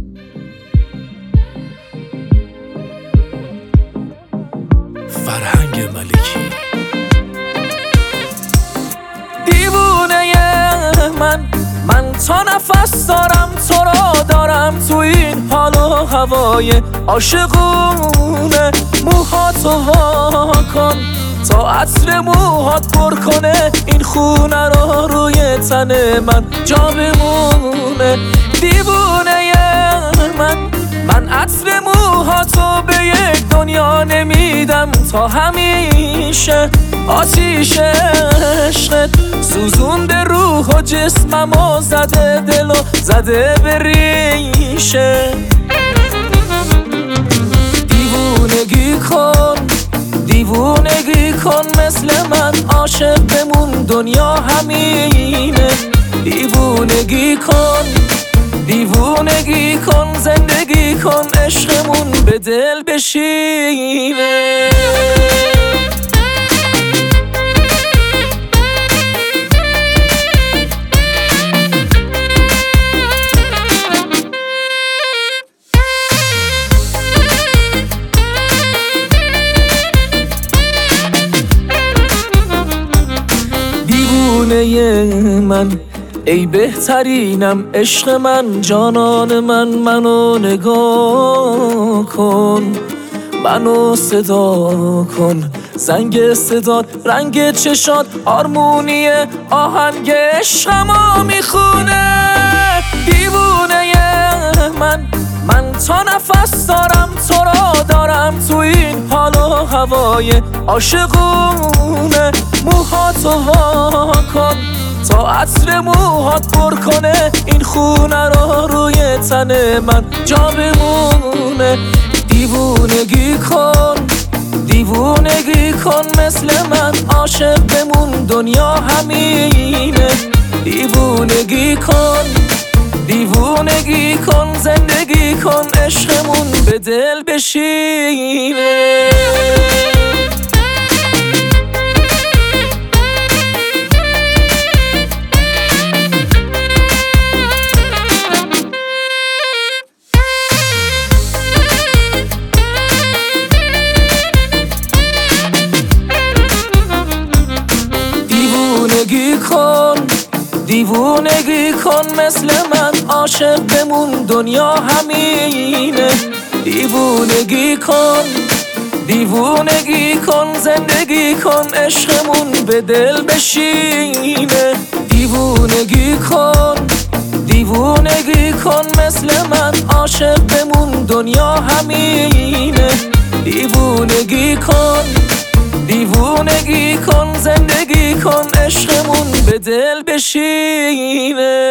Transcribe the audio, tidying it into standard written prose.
فرهنگ ملکی. دیوونه من تا نفس دارم تو را دارم، تو این حال و هوای عاشقونه. موهاتو وا کن تا عطر موهات پر کنه این خونه رو روی تن من جا بمونه. دیوونه من عطر موهاتو به یک دنیا نمیدم تا همیشه. آتیش عشقت سوزونده روح و جسمم و زده دل و زده به ریشه. دیوونگی کن مثل من، عاشق بمون دنیا همینه. دیوونگی کن زندگی کن عشقمون به دل بشینه. من ای بهترینم عشق من، جانان منو نگاه کن، منو صدا کن. زنگ صدات رنگ چشات آرمونی آهنگ عشقمو میخونه. دیوونه من تا نفس دارم تو را دارم، تو این حال و هوای عاشقونه. موهاتو وا کن تا عطر موهات پر کنه این خونه رو روی تن من جا بمونه. دیوونگی کن مثل من، عاشق بمون دنیا همینه. دیوونگی کن زندگی کن عشقمون به دل بشینه. دیوونگی کن مثل من، عاشق بمون دنیا همینه. دیوونگی کن زندگی کن عشقمون به دل بشینه. دیوونگی کن مثل من، عاشق بمون دنیا همینه. دیوونگی کن زندگی کن عشقمون به دل بشینه.